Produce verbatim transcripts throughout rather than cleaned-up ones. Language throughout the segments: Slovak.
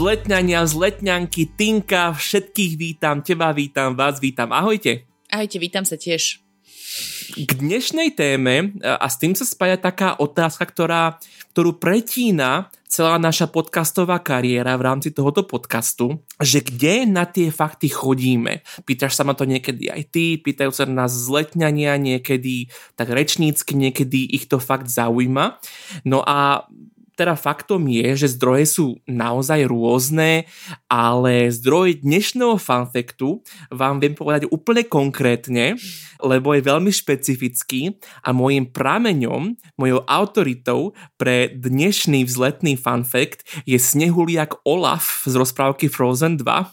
vzletňania, vzletňanky, Tinka, všetkých vítam, teba vítam, vás vítam, ahojte. Ahojte, vítam sa tiež. K dnešnej téme, a s tým sa spája taká otázka, ktorá, ktorú pretína celá naša podcastová kariéra v rámci tohoto podcastu, že kde na tie fakty chodíme. Pýtaš sa ma to niekedy aj ty, pýtajú sa nás vzletňania, niekedy tak rečnícky, niekedy ich to fakt zaujíma. No a teda faktom je, že zdroje sú naozaj rôzne, ale zdroj dnešného funfactu vám viem povedať úplne konkrétne, lebo je veľmi špecifický a môjim prameňom, mojou autoritou pre dnešný vzletný funfact je Snehuliak Olaf z rozprávky Frozen dva.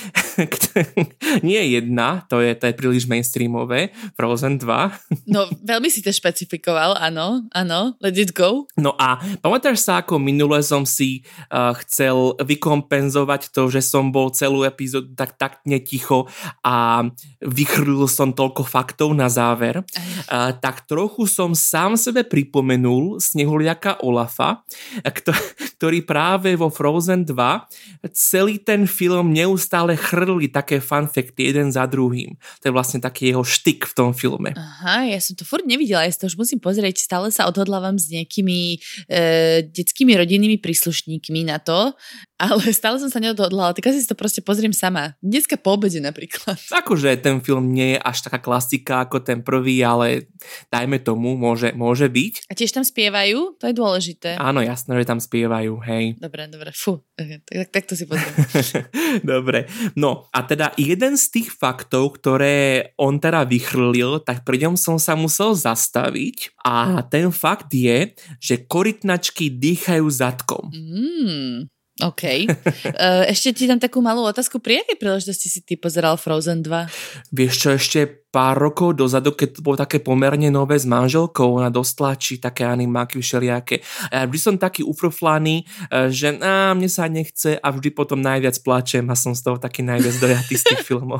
Nie jedna, to je, to je príliš mainstreamové, Frozen dva. No, veľmi si to špecifikoval, áno, áno, let it go. No a pamätáš sa, ako minule som si uh, chcel vykompenzovať to, že som bol celú epizódu tak taktne ticho a vychrlil som toľko faktov na záver, uh, tak trochu som sám sebe pripomenul Snehuliaka Olafa, ktorý práve vo Frozen dva celý ten film neustále ale chrli také funfacty jeden za druhým. To je vlastne taký jeho štyk v tom filme. Aha, ja som to furt nevidela, ja to už musím pozrieť, stále sa odhodlávam s nejakými e, detskými rodinnými príslušníkmi na to, ale stále som sa neodhodlala, tak asi si to proste pozriem sama. Dneska po obede napríklad. Akože ten film nie je až taká klasika ako ten prvý, ale dajme tomu, môže, môže byť. A tiež tam spievajú? To je dôležité. Áno, jasné, že tam spievajú, hej. Dobre, dobre, fú, tak, tak, tak to si pozriem. Dobre. No a teda jeden z tých faktov, ktoré on teda vychrlil, tak pri ňom som sa musel zastaviť a ten fakt je, že korytnačky dýchajú zadkom. Mm, OK. Ešte ti dám takú malú otázku. Pri akej príležitosti si ty pozeral Frozen dva? Vieš čo, ešte pár rokov dozadu, keď to bolo také pomerne nové s manželkou, ona dostlačí také animáky všelijaké. A ja vždy som taký ufruflaný, že á, mne sa nechce a vždy potom najviac plačem a som z toho taký najviac dojatý z tých filmov.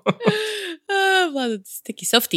Vlado, ty si taký softy.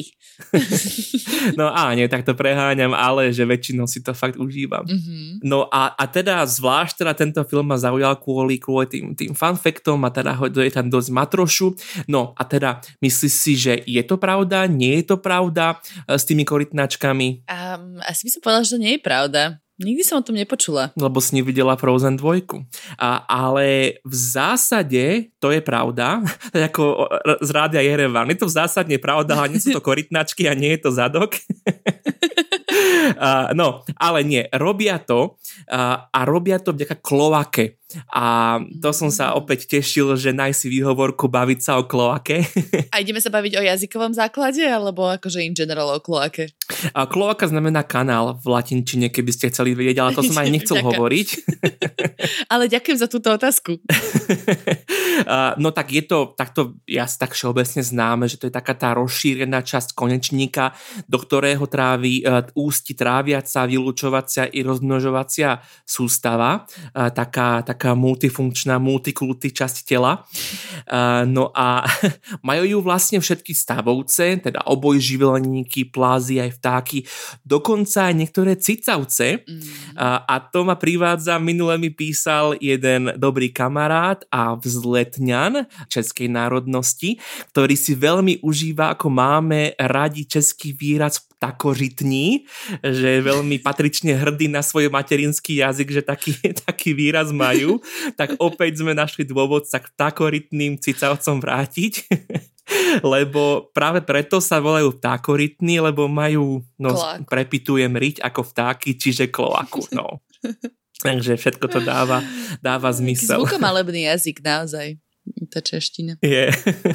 No á, nie, tak to preháňam, ale že väčšinou si to fakt užívam. Mm-hmm. No a, a teda zvlášť teda tento film ma zaujal kvôli, kvôli tým, tým funfactom a teda je tam dosť matrošu. No a teda myslíš si, že je to pravda, nie je to pravda s tými korytnačkami? Um, asi by som povedala, že to nie je pravda. Nikdy som o tom nepočula. Lebo si nevidela Frozen dva. A, ale v zásade to je pravda. To je ako z rádia Jerevan. Je to v zásade pravda, ale nie sú to korytnačky a nie je to zadok. Uh, no, ale nie, robia to uh, a robia to vďaka kloake. A to som sa opäť tešil, že nájsť si výhovorku baviť sa o kloake. A ideme sa baviť o jazykovom základe, alebo akože in general o kloake? A kloaka znamená kanál v latinčine, keby ste chceli vedieť, ale to som aj nechcel hovoriť. Ale ďakujem za túto otázku. Uh, no tak je to takto jasne tak všeobecne známe, že to je taká tá rozšírená časť konečníka, do ktorého trávi uh, ústi tráviaca, vylúčovacia i rozmnožovacia sústava, uh, taká, taká multifunkčná, multikulty časť tela. Uh, no a majú ju vlastne všetky stavovce, teda obojživelníky, plázy aj vtáky, dokonca aj niektoré cicavce. Mm. Uh, a to ma privádza, minule mi písal jeden dobrý kamarát a vzletňan českej národnosti, ktorý si veľmi užíva, ako máme radi český výraz ptakožitní, že je veľmi patrične hrdý na svoj materinský jazyk, že taký, taký výraz majú. Tak opäť sme našli dôvod sa k ptakorytným cicavcom vrátiť. Lebo práve preto sa volajú vtákorytní, lebo majú, no Kloaku. Prepitujem riť ako vtáky, čiže kloaku, no. Takže všetko to dáva, dáva zmysel. Zvukomalebný jazyk, naozaj. Tá čeština. Je.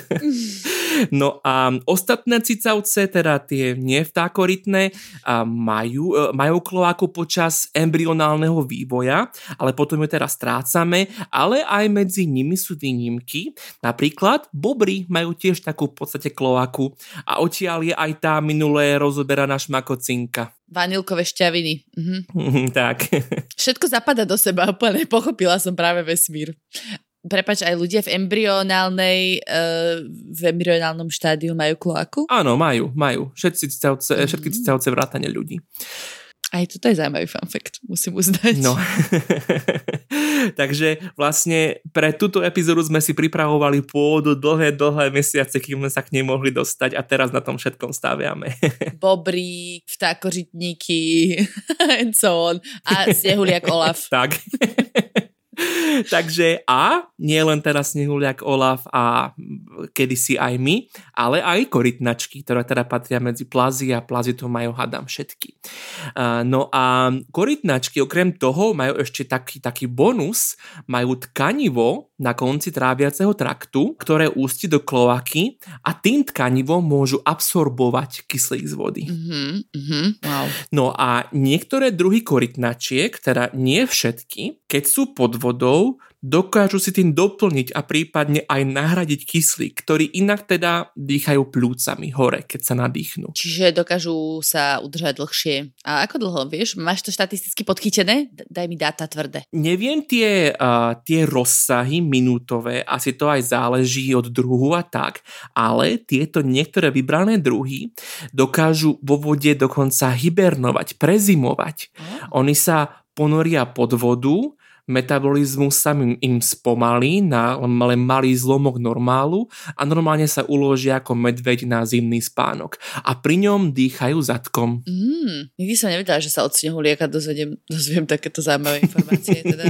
No a ostatné cicavce, teda tie nevtákorytné, majú, majú kloaku počas embryonálneho vývoja, ale potom ju teraz strácame, ale aj medzi nimi sú výnimky. Napríklad bobry majú tiež takú v podstate kloaku a odtiaľ je aj tá minulé rozoberaná šmakocinka. Vanilkové šťaviny. Mhm. Tak. Všetko zapadá do seba, úplne pochopila som práve vesmír. Prepáč, aj ľudia v embryonálnej, uh, v embryonálnom štádiu majú kloaku? Áno, majú, majú. Všetci cicavce, mm. všetky cicavce vrátane ľudí. Aj toto je zaujímavý fun fact, musím uznať. No. Takže vlastne pre túto epizódu sme si pripravovali pôdu dlhé, dlhé mesiace, kým sme sa k nej mohli dostať a teraz na tom všetkom staviame. Bobrík, vtákožitníky and so on. A snehuliak Olaf. Tak. Takže a nie len teraz snehuliak Olaf a kedysi aj my, ale aj korytnačky, ktoré teda patria medzi plazy a plazy to majú, hádam, všetky. Uh, no a korytnačky okrem toho majú ešte taký, taký bonus, majú tkanivo na konci tráviaceho traktu, ktoré ústi do kloaky a tým tkanivom môžu absorbovať kyslík z vody. Mm-hmm, mm-hmm, wow. No a niektoré druhy korytnačiek, teda nie všetky, keď sú pod vodou, dokážu si tým doplniť a prípadne aj nahradiť kyslík, ktorý inak teda dýchajú pľúcami hore, keď sa nadýchnú. Čiže dokážu sa udržať dlhšie. A ako dlho, vieš? Máš to štatisticky podchytené? Daj mi dáta tvrdé. Neviem tie, uh, tie rozsahy minútové, asi to aj záleží od druhu a tak, ale tieto niektoré vybrané druhy dokážu vo vode dokonca hibernovať, prezimovať. Oh. Oni sa ponoria pod vodu, metabolizmus sa im, im spomalí na len malý zlomok normálu a normálne sa uložia ako medveď na zimný spánok. A pri ňom dýchajú zadkom. Mm, nikdy som nevedela, že sa od snehuliaka dozvediem, dozviem takéto zaujímavé informácie. Teda.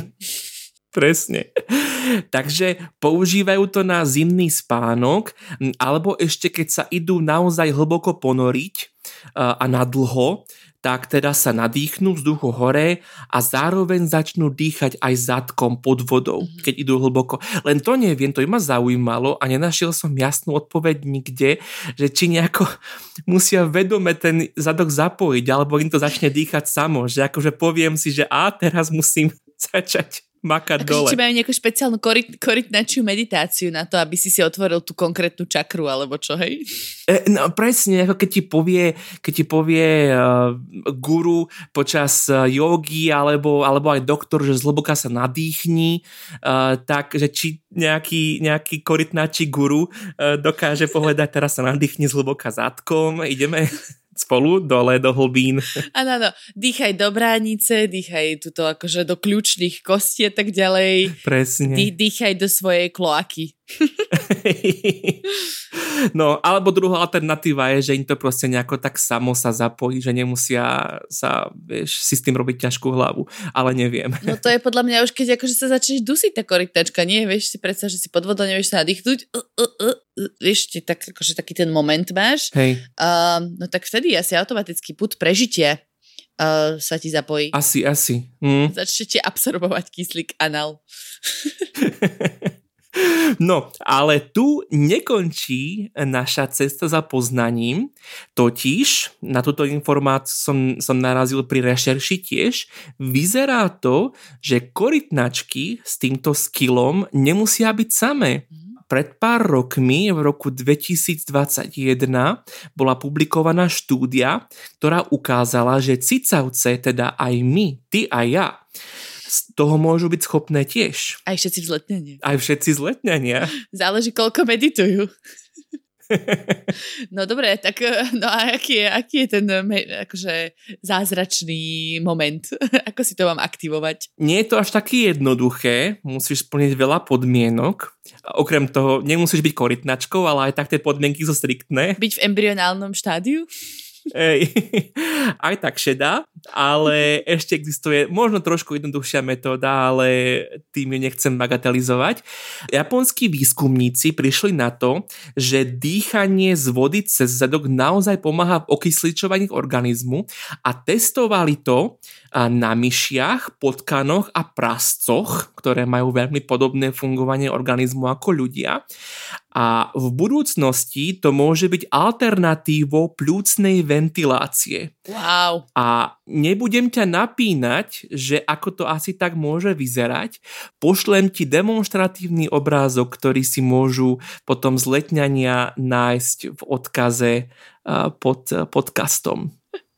Presne. Takže používajú to na zimný spánok, alebo ešte keď sa idú naozaj hlboko ponoriť a na dlho, tak teda sa nadýchnú vzduchu hore a zároveň začnú dýchať aj zadkom pod vodou, mm-hmm. keď idú hlboko. Len to neviem, to ma zaujímalo a nenašiel som jasnú odpoveď nikde, že či nejako musia vedome ten zadok zapojiť, alebo im to začne dýchať samo, že akože poviem si, že a teraz musím začať makať dole. Či majú nejakú špeciálnu koryt, korytnačiu meditáciu na to, aby si si otvoril tú konkrétnu čakru, alebo čo, hej? E, no presne, ako keď ti povie, keď ti povie uh, guru počas uh, jogy, alebo, alebo aj doktor, že zhlboka sa nadýchni, uh, tak, že či nejaký, nejaký korytnačí guru uh, dokáže povedať, teraz sa nadýchni zhlboka zadkom, ideme spolu dole do hlbín. Áno, áno. Dýchaj do bránice, dýchaj tuto akože do kľúčných kostí a tak ďalej. Presne. Dý, dýchaj do svojej kloaky. No, alebo druhá alternatíva je, že im to proste nejako tak samo sa zapojí, že nemusia sa, vieš, si s tým robiť ťažkú hlavu. Ale neviem. No to je podľa mňa už, keď akože sa začneš dusiť tá korytnačka, nie? Vieš si predstav, že si pod vodou nevieš sa nadýchnuť. Uh, uh, uh, vieš, tak, akože taký ten moment máš. Hej. Uh, no tak vtedy asi automaticky pud prežitia uh, sa ti zapojí. Asi, asi. Mm. Začnete absorbovať kyslík anal. No, ale tu nekončí naša cesta za poznaním, totiž na túto informáciu som, som narazil pri rešerši tiež. Vyzerá to, že korytnačky s týmto skillom nemusia byť samé. Pred pár rokmi, v roku dvetisícdvadsaťjeden, bola publikovaná štúdia, ktorá ukázala, že cicavce, teda aj my, ty a ja, z toho môžu byť schopné tiež. Aj všetci vzletnenia. Aj všetci vzletnenia. Záleží, koľko meditujú. No dobre, tak no a aký je, aký je ten akože zázračný moment? Ako si to mám aktivovať? Nie je to až také jednoduché, musíš splniť veľa podmienok. Okrem toho, nemusíš byť korytnačkou, ale aj tak tie podmienky sú striktné. Byť v embryonálnom štádiu? Ej, aj tak šedá, ale ešte existuje možno trošku jednoduchšia metóda, ale tým ju nechcem bagatelizovať. Japonskí výskumníci prišli na to, že dýchanie z vody cez zadok naozaj pomáha v okysličovaní organizmu a testovali to na myšiach, potkanoch a prascoch, ktoré majú veľmi podobné fungovanie organizmu ako ľudia. A v budúcnosti to môže byť alternatívou pľúcnej ventilácie. Wow. A nebudem ťa napínať, že ako to asi tak môže vyzerať. Pošlem ti demonstratívny obrázok, ktorý si môžu potom z letňania nájsť v odkaze pod podcastom.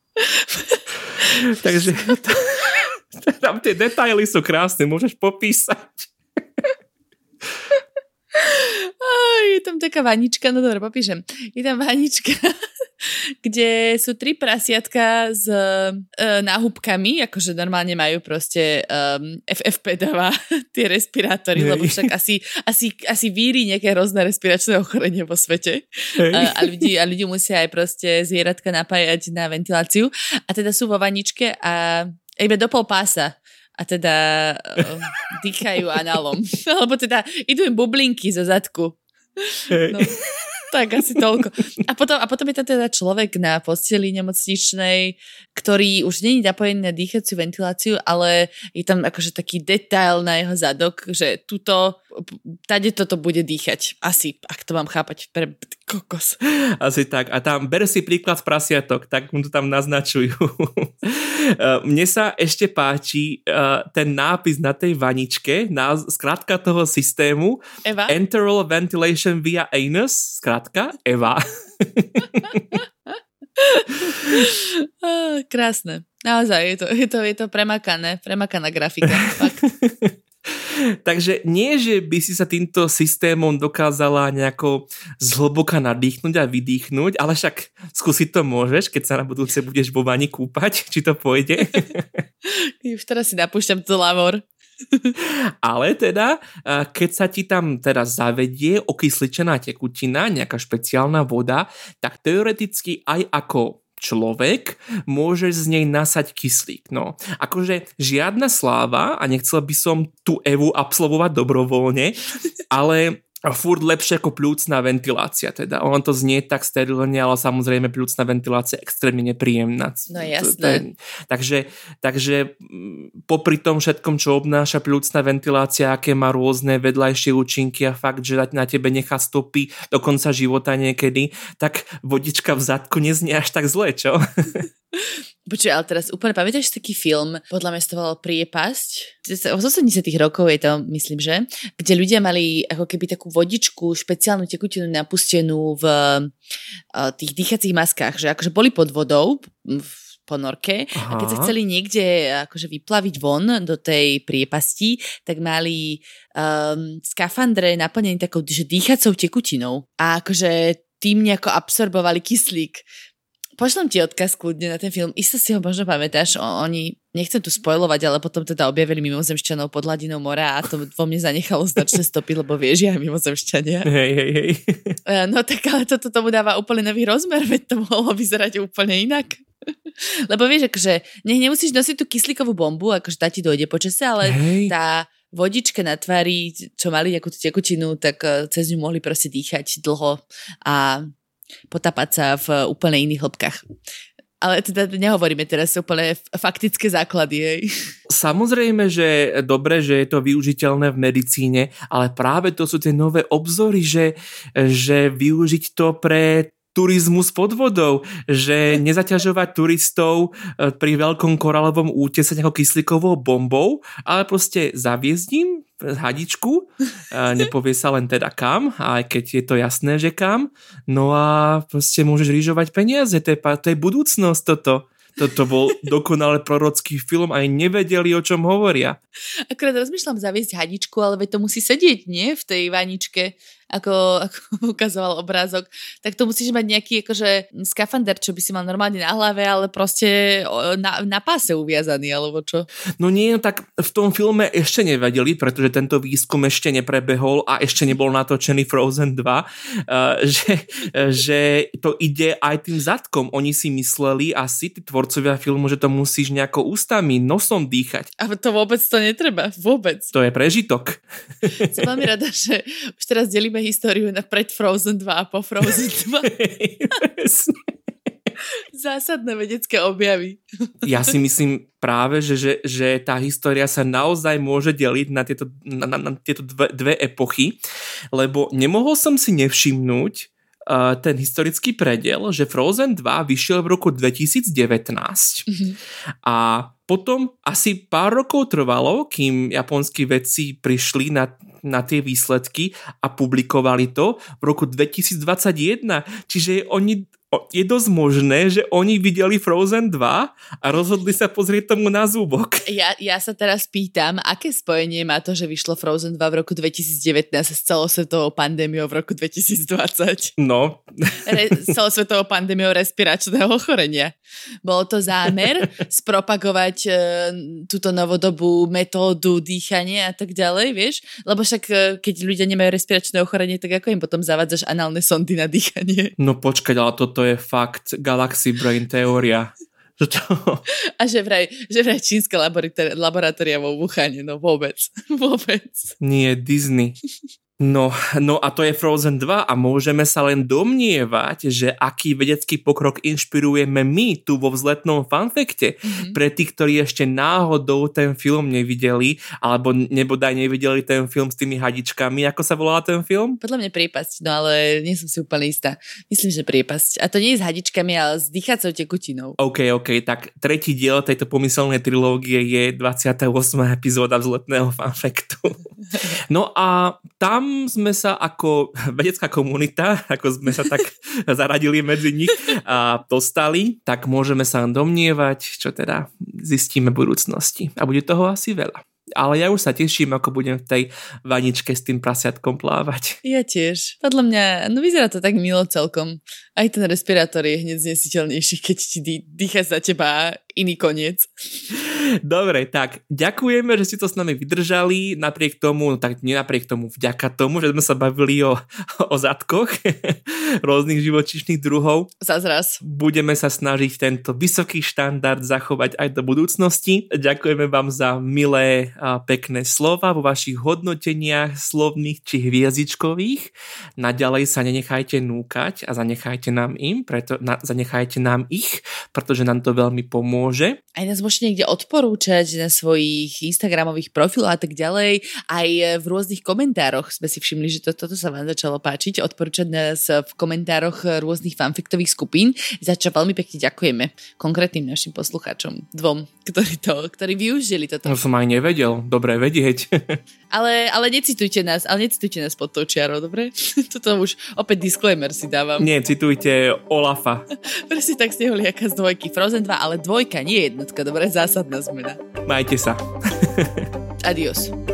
Takže tam tie detaily sú krásne, môžeš popísať. Aj, tam taká vanička, no dobre, popíšem. Je tam vanička, kde sú tri prasiatka s e, náhubkami, akože normálne majú proste um, ef ef pé dáva tie respirátory, lebo však asi, asi, asi víri nejaké rôzne respiračné ochorenie vo svete. A, a, ľudí, a ľudí musia aj proste zvieratka napájať na ventiláciu. A teda sú vo vaničke a iba do pol pása. A teda uh, dýchajú análom. Alebo teda idú im bublinky zo zadku. No, tak asi toľko. A potom, a potom je tam teda človek na posteli nemocničnej, ktorý už nie je napojený na dýchaciu ventiláciu, ale je tam akože taký detail na jeho zadok, že tuto, tade toto bude dýchať. Asi, ak to mám chápať. Pre kokos. Asi tak. A tam, ber si príklad z prasiatok, tak mu to tam naznačujú. Mne sa ešte páči uh, ten nápis na tej vaničke, skrátka toho systému. Eva? Enteral ventilation via anus, skrátka Eva. Krásne. Naozaj, je to, je to, je to premakané, premakaná grafika. Fakt. Takže nie, že by si sa týmto systémom dokázala nejako zhlboka nadýchnuť a vydýchnuť, ale však skúsiť to môžeš, keď sa na budúce budeš vo vani kúpať, či to pôjde. Už teraz si napúšťam to lavor. Ale teda, keď sa ti tam teraz zavedie okysličená tekutina, nejaká špeciálna voda, tak teoreticky aj ako človek, môžeš z nej nasať kyslík. No, akože žiadna sláva a nechcel by som tú Evu absolvovať dobrovoľne, ale furt lepšie ako pľúcna ventilácia. Teda ono to znie tak sterilne, ale samozrejme pľúcna ventilácia je extrémne nepríjemná. No jasné. Takže, takže popri tom všetkom, čo obnáša pľúcna ventilácia, aké má rôzne vedľajšie účinky a fakt, že na tebe nechá stopy do konca života niekedy, tak vodička v zadku neznie až tak zle, čo? Počuj, ale teraz úplne pamätáš taký film, podľa mňa sa to volalo Priepasť? Z osemdesiatych rokov je to, myslím, že? Kde ľudia mali ako keby takú vodičku, špeciálnu tekutinu napustenú v uh, tých dýchacích maskách, že akože boli pod vodou v ponorke. Aha. A keď sa chceli niekde akože vyplaviť von do tej priepasti, tak mali um, skafandre naplnené takou že dýchacou tekutinou. A akože tým nejako absorbovali kyslík. Pošlem ti odkaz kľudne na ten film. Isto si ho možno pamätáš. O, oni, nechcem tu spoilovať, ale potom teda objavili mimozemšťanov pod hladinou mora a to vo mne zanechalo značné stopy, lebo vieš, ja mimozemšťania. Hej, hej, hej. No tak ale toto tomu dáva úplne nový rozmer, veď to mohlo vyzerať úplne inak. Lebo vieš, akože ne, nemusíš nosiť tú kyslíkovú bombu, akože tá ti dojde počasie, ale hej. Tá vodička na tvári, čo mali nejakú tú tekutinu, tak cez ňu mohli proste dýchať dlho a potápať sa v úplne iných hĺbkach. Ale teda nehovoríme teraz úplne faktické základy. Hej. Samozrejme, že dobre, že je to využiteľné v medicíne, ale práve to sú tie nové obzory, že, že využiť to pre turizmus pod vodou, že nezaťažovať turistov pri veľkom korálovom útese nejakou kyslíkovou bombou, ale proste zaviesť im hadičku, nepovie sa len teda kam, aj keď je to jasné, že kam, no a proste môžeš rýžovať peniaze, to je, to je budúcnosť toto. Toto bol dokonale prorocký film, aj nevedeli, o čom hovoria. Akorát rozmýšľam zaviesť hadičku, ale veď to musí sedieť, nie? V tej vaničke, ako, ako ukazoval obrázok. Tak to musíš mať nejaký akože skafander, čo by si mal normálne na hlave, ale proste na, na páse uviazaný, alebo čo? No nie, no tak v tom filme ešte nevedeli, pretože tento výskum ešte neprebehol a ešte nebol natočený Frozen dva, uh, že, že to ide aj tým zadkom. Oni si mysleli asi, tí tvorcovia filmu, že to musíš nejako ústami, nosom dýchať. A to vôbec to netreba, vôbec. To je prežitok. Som veľmi rada, že už teraz delíme históriu na pred Frozen dva a po Frozen dva. Zásadné vedecké objavy. Ja si myslím práve, že, že, že tá história sa naozaj môže deliť na tieto, na, na, na tieto dve, dve epochy, lebo nemohol som si nevšimnúť uh, ten historický prediel, že Frozen dva vyšiel v roku dvetisíc devätnásť mm-hmm. a potom asi pár rokov trvalo, kým japonskí vedci prišli na, na tie výsledky a publikovali to v roku dvetisíc dvadsaťjeden. Čiže oni je dosť možné, že oni videli Frozen dva a rozhodli sa pozrieť tomu na zúbok. Ja, ja sa teraz pýtam, aké spojenie má to, že vyšlo Frozen dva v roku dvetisícdevätnásť s celosvetovou pandémiou v roku dvetisícdvadsať? No. Re, celosvetovou pandémiou respiračného ochorenia. Bolo to zámer spropagovať e, túto novodobú metódu dýchania a tak ďalej, vieš? Lebo však e, keď ľudia nemajú respiračné ochorenie, tak ako im potom zavádzaš análne sondy na dýchanie? No počkať, ale toto je fakt Galaxy Brain teória. A že vraj, že vraj čínske laboratória vo Wuhane, no vôbec, vôbec. Nie, Disney. No, no a to je Frozen dva a môžeme sa len domnievať, že aký vedecký pokrok inšpirujeme my tu vo vzletnom fanfekte. Mm-hmm. Pre tých, ktorí ešte náhodou ten film nevideli, alebo nebodaj nevideli ten film s tými hadičkami. Ako sa volá ten film? Podľa mňa Priepasť, no ale nie som si úplne istá. Myslím, že Priepasť. A to nie je s hadičkami, ale s dýchacou tekutinou. OK, OK, tak tretí diel tejto pomyselnej trilógie je dvadsiata ôsma epizóda vzletného fanfektu. No a tam sme sa ako vedecká komunita, ako sme sa tak zaradili medzi nich a dostali, tak môžeme sa domnievať, čo teda zistíme v budúcnosti. A bude toho asi veľa. Ale ja už sa teším, ako budem v tej vaničke s tým prasiatkom plávať. Ja tiež. Podľa mňa, no vyzerá to tak milo celkom. Aj ten respirátor je hneď znesiteľnejší, keď ti dý, dýcha za teba iný koniec. Dobre, tak ďakujeme, že ste to s nami vydržali, napriek tomu, no tak nie napriek tomu, vďaka tomu, že sme sa bavili o, o zadkoch rôznych živočíšnych druhov. Zazraz. Budeme sa snažiť tento vysoký štandard zachovať aj do budúcnosti. Ďakujeme vám za milé a pekné slova vo vašich hodnoteniach slovných či hviezdičkových. Naďalej sa nenechajte núkať a zanechajte nám im, preto, na, zanechajte nám ich, pretože nám to veľmi pomôže. Aj nás môžete niekde odporúčať na svojich Instagramových profiloch a tak ďalej. Aj v rôznych komentároch sme si všimli, že to, toto sa vám začalo páčiť. Odporúčať nás v komentároch rôznych fanfiktových skupín, za čo veľmi pekne ďakujeme konkrétnym našim poslucháčom, dvom, ktorí to, ktorí využili toto. No som aj nevedel, dobre vedieť. ale, ale necitujte nás, ale necitujte nás pod tou čiarou, dobre? Toto už opäť disclaimer si dávam. Nie, citujte Olafa. Presne tak Snehuliaka z dvojky. Frozen dva, ale dvojka, nie jednotka, dobre? Zásadná zmena. Majte sa. Adios.